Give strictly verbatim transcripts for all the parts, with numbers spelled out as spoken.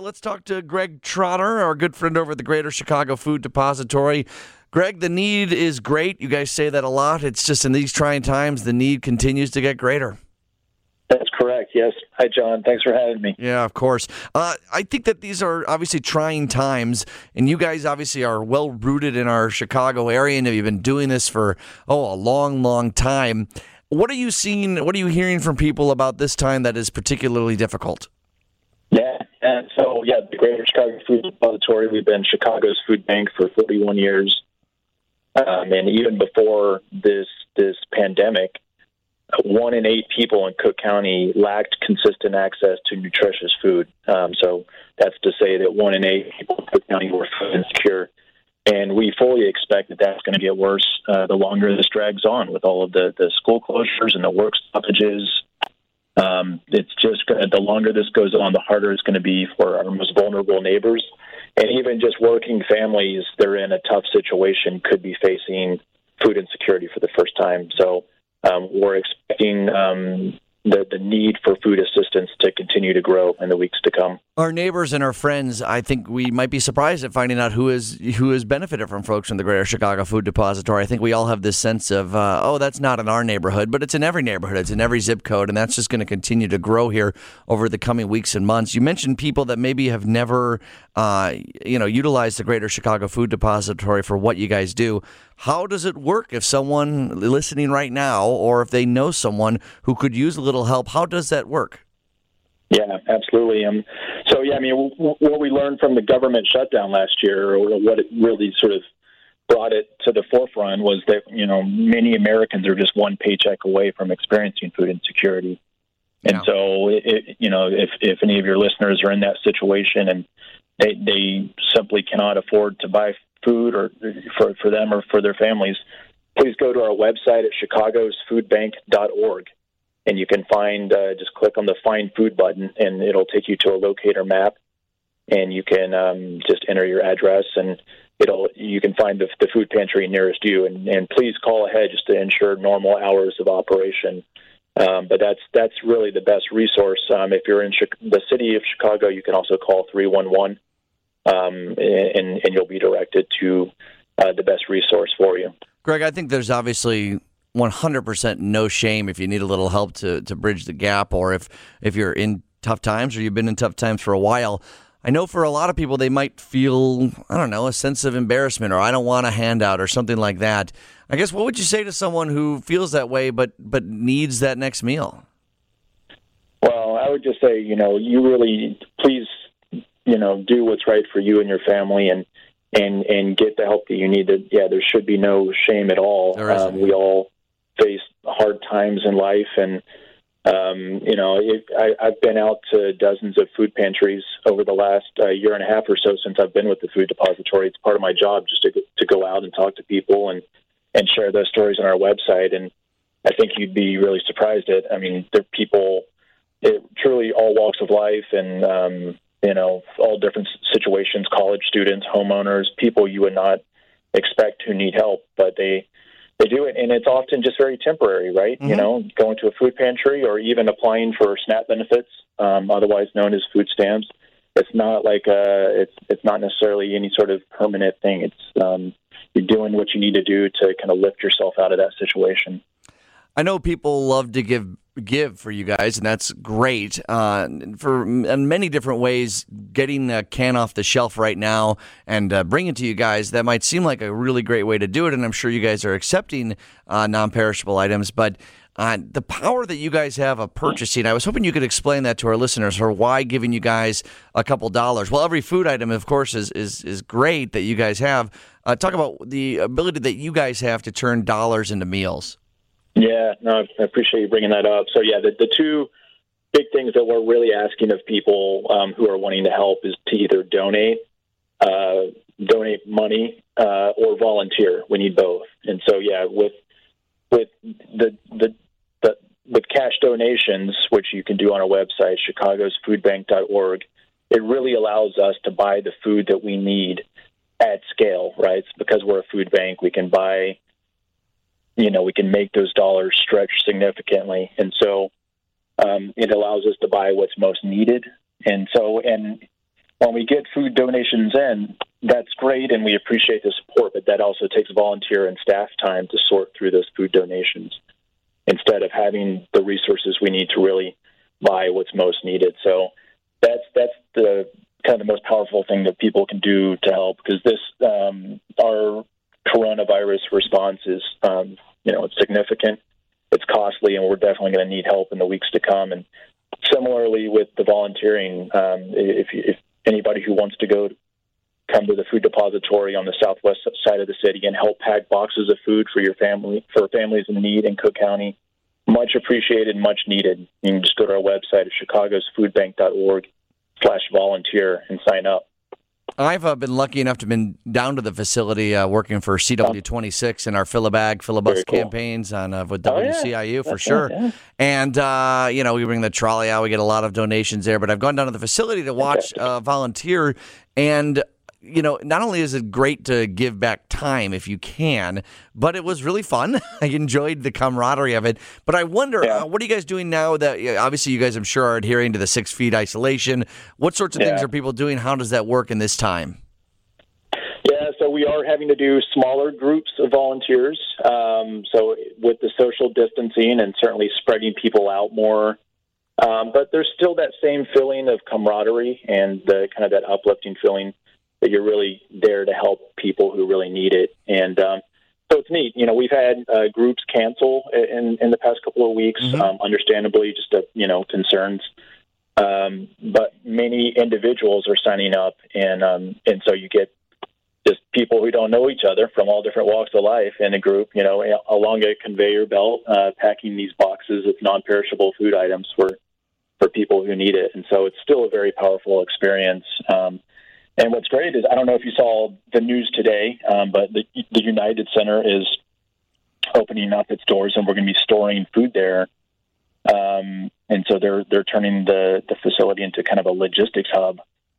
Let's talk to Greg Trotter, our good friend over at the Greater Chicago Food Depository. Greg, the need is great. You guys say that a lot. It's just in these trying times, the need continues to get greater. That's correct, yes. Hi, John. Thanks for having me. Yeah, of course. Uh, I think that these are obviously trying times, and you guys obviously are well-rooted in our Chicago area, and you've been doing this for, oh, a long, long time. What are you seeing, what are you hearing from people about this time that is particularly difficult? Yeah, and so, yeah, the Greater Chicago Food Depository, we've been Chicago's food bank for forty-one years. Um, and even before this this pandemic, one in eight people in Cook County lacked consistent access to nutritious food. Um, so that's to say that one in eight people in Cook County were food insecure. And we fully expect that that's going to get worse uh, the longer this drags on with all of the, the school closures and the work stoppages. Um, it's just gonna, the longer this goes on, the harder it's going to be for our most vulnerable neighbors. And even just working families, they're in a tough situation, could be facing food insecurity for the first time. So um, we're expecting um, the, the need for food assistance to continue to grow in the weeks to come. Our neighbors and our friends, I think we might be surprised at finding out who is who has benefited from folks from the Greater Chicago Food Depository. I think we all have this sense of, uh, oh, that's not in our neighborhood, but it's in every neighborhood. It's in every zip code, and that's just going to continue to grow here over the coming weeks and months. You mentioned people that maybe have never, uh, you know, utilized the Greater Chicago Food Depository for what you guys do. How does it work if someone listening right now, or if they know someone who could use a little help, how does that work? Yeah, absolutely. Um, so, yeah, I mean, w- what we learned from the government shutdown last year, or what it really sort of brought it to the forefront, was that, you know, many Americans are just one paycheck away from experiencing food insecurity. And yeah. so, it, it, you know, if, if any of your listeners are in that situation and they, they simply cannot afford to buy food or for, for them or for their families, please go to our website at chicagos food bank dot org. And you can find, uh, just click on the Find Food button, and it'll take you to a locator map. And you can um, just enter your address, and it'll you can find the, the food pantry nearest you. And, and please call ahead just to ensure normal hours of operation. Um, but that's that's really the best resource. Um, if you're in Chi- the city of Chicago, you can also call three one one, um, and, and you'll be directed to uh, the best resource for you. Greg, I think there's obviously one hundred percent no shame if you need a little help to, to bridge the gap, or if, if you're in tough times or you've been in tough times for a while. I know for a lot of people, they might feel, I don't know, a sense of embarrassment, or I don't want a handout or something like that. I guess what would you say to someone who feels that way but, but needs that next meal? Well, I would just say, you know, you really, please, you know, do what's right for you and your family, and and, and get the help that you need. To, yeah, there should be no shame at all. Um, we all face hard times in life, and um, you know, it, I, I've been out to dozens of food pantries over the last uh, year and a half or so since I've been with the Food Depository. It's part of my job just to to go out and talk to people and and share those stories on our website. And I think you'd be really surprised at. I mean, there are people, it, truly all walks of life, and um, you know, all different situations: college students, homeowners, people you would not expect who need help, but they. They do it, and it's often just very temporary, right? Mm-hmm. You know, going to a food pantry or even applying for SNAP benefits, um, otherwise known as food stamps. It's not like a, it's it's not necessarily any sort of permanent thing. It's um, you're doing what you need to do to kind of lift yourself out of that situation. I know people love to give give for you guys, and that's great. Uh, for in many different ways, getting a can off the shelf right now and uh, bringing it to you guys, that might seem like a really great way to do it, and I'm sure you guys are accepting uh, non-perishable items, but uh, the power that you guys have of purchasing, I was hoping you could explain that to our listeners, or why giving you guys a couple dollars. Well, every food item, of course, is is, is great that you guys have. Uh, talk about the ability that you guys have to turn dollars into meals. Yeah, no, I appreciate you bringing that up. So, yeah, the, the two big things that we're really asking of people um, who are wanting to help is to either donate, uh, donate money, uh, or volunteer. We need both. And so, yeah, with with the, the the with cash donations, which you can do on our website, chicagos food bank dot org, it really allows us to buy the food that we need at scale, right? It's because we're a food bank, we can buy. You know, we can make those dollars stretch significantly. And so um, it allows us to buy what's most needed. And so, and when we get food donations in, that's great, and we appreciate the support, but that also takes volunteer and staff time to sort through those food donations instead of having the resources we need to really buy what's most needed. So that's that's the kind of the most powerful thing that people can do to help, because this um, our coronavirus response is um, you know it's significant, it's costly, and we're definitely going to need help in the weeks to come. And similarly with the volunteering, um, if, if anybody who wants to go come to the food depository on the southwest side of the city and help pack boxes of food for your family, for families in need in Cook County, much appreciated, much needed. You can just go to our website at chicagos food bank dot org slash volunteer and sign up. I've uh, been lucky enough to have been down to the facility uh, working for C W twenty-six in our Fill-A-Bag, Fill-A-Bus cool. campaigns on uh, with W C I U oh, yeah. for That's sure. Right, yeah. And, uh, you know, we bring the trolley out. We get a lot of donations there. But I've gone down to the facility to watch uh, volunteer. And, you know, not only is it great to give back time if you can, but it was really fun. I enjoyed the camaraderie of it. But I wonder, yeah. uh, what are you guys doing now that, obviously you guys, I'm sure, are adhering to the six feet isolation. What sorts of yeah. things are people doing? How does that work in this time? Yeah, so we are having to do smaller groups of volunteers. Um, so with the social distancing and certainly spreading people out more. Um, but there's still that same feeling of camaraderie and the kind of that uplifting feeling that you're really there to help people who really need it. And um, so it's neat. You know, we've had uh, groups cancel in, in the past couple of weeks, mm-hmm. um, understandably, just, uh, you know, concerns. Um, but many individuals are signing up, and um, and so you get just people who don't know each other from all different walks of life in a group, you know, along a conveyor belt, uh, packing these boxes of non-perishable food items for, for people who need it. And so it's still a very powerful experience. Um, And what's great is, I don't know if you saw the news today, um, but the, the United Center is opening up its doors, and we're going to be storing food there. Um, and so they're they're turning the, the facility into kind of a logistics hub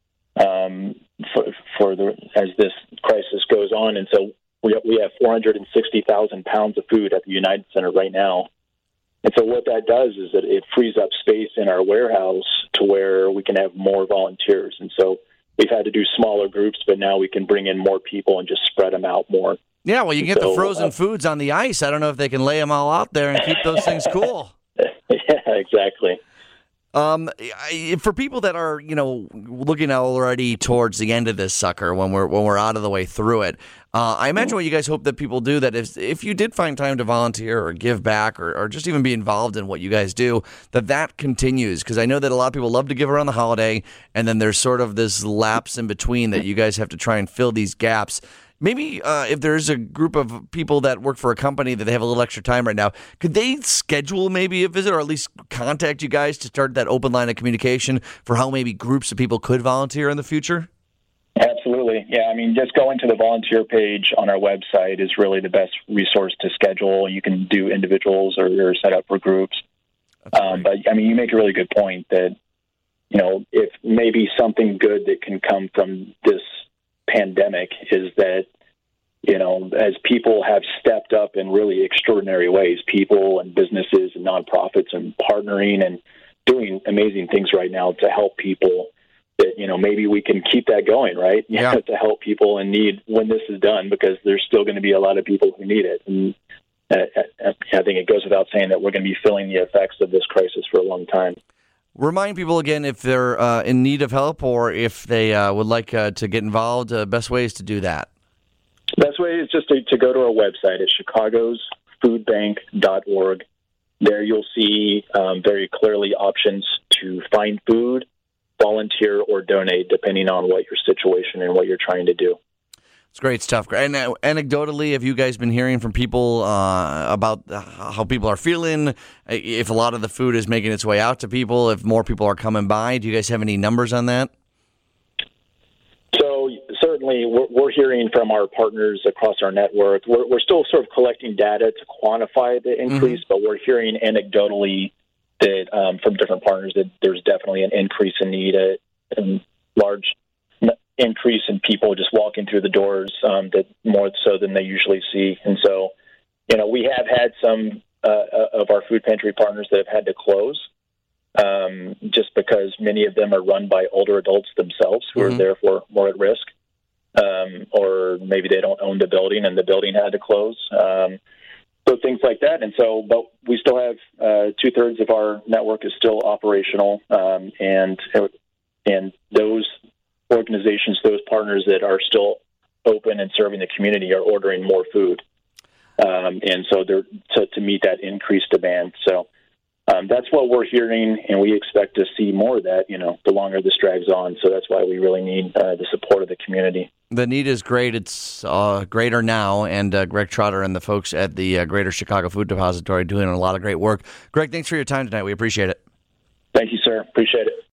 um, for, for the as this crisis goes on. And so we have, we have four hundred sixty thousand pounds of food at the United Center right now. And so what that does is that it frees up space in our warehouse to where we can have more volunteers. And so we've had to do smaller groups, but now we can bring in more people and just spread them out more. Yeah, well, you can get so, the frozen uh, foods on the ice. I don't know if they can lay them all out there and keep those things cool. Yeah, exactly. Um, I, for people that are, you know, looking already towards the end of this sucker, when we're when we're out of the way through it, uh, I imagine what you guys hope that people do, that if if you did find time to volunteer or give back or, or just even be involved in what you guys do, that that continues. Because I know that a lot of people love to give around the holiday, and then there's sort of this lapse in between that you guys have to try and fill these gaps. Maybe uh, if there's a group of people that work for a company that they have a little extra time right now, could they schedule maybe a visit or at least contact you guys to start that open line of communication for how maybe groups of people could volunteer in the future? Absolutely. Yeah, I mean, just going to the volunteer page on our website is really the best resource to schedule. You can do individuals or you're set up for groups. Um, but, I mean, you make a really good point that, you know, if maybe something good that can come from this pandemic is that, you know, as people have stepped up in really extraordinary ways, people and businesses and nonprofits and partnering and doing amazing things right now to help people, that, you know, maybe we can keep that going, right? Yeah. To help people in need when this is done, because there's still going to be a lot of people who need it. And I, I think it goes without saying that we're going to be feeling the effects of this crisis for a long time. Remind people again, if they're uh, in need of help or if they uh, would like uh, to get involved, uh, best ways to do that. Best way is just to, to go to our website at chicagos food bank dot org. There you'll see um, very clearly options to find food, volunteer, or donate, depending on what your situation and what you're trying to do. It's great stuff. And uh, anecdotally, have you guys been hearing from people uh, about how people are feeling? If a lot of the food is making its way out to people, if more people are coming by, do you guys have any numbers on that? So certainly, we're, we're hearing from our partners across our network. We're, we're still sort of collecting data to quantify the increase, mm-hmm. but we're hearing anecdotally that um, from different partners that there's definitely an increase in need, a, a large increase in people just walking through the doors, um, that more so than they usually see. And so, you know, we have had some uh, of our food pantry partners that have had to close. um, just because many of them are run by older adults themselves who Mm-hmm. are therefore more at risk. Um, or maybe they don't own the building and the building had to close. Um, so things like that. And so, but we still have uh, two thirds of our network is still operational. Um, and, and those organizations, those partners that are still open and serving the community are ordering more food. Um, and so they're to, to meet that increased demand. So um, that's what we're hearing, and we expect to see more of that, you know, the longer this drags on. So that's why we really need uh, the support of the community. The need is great. It's uh, greater now, and uh, Greg Trotter and the folks at the uh, Greater Chicago Food Depository doing a lot of great work. Greg, thanks for your time tonight. We appreciate it. Thank you, sir. Appreciate it.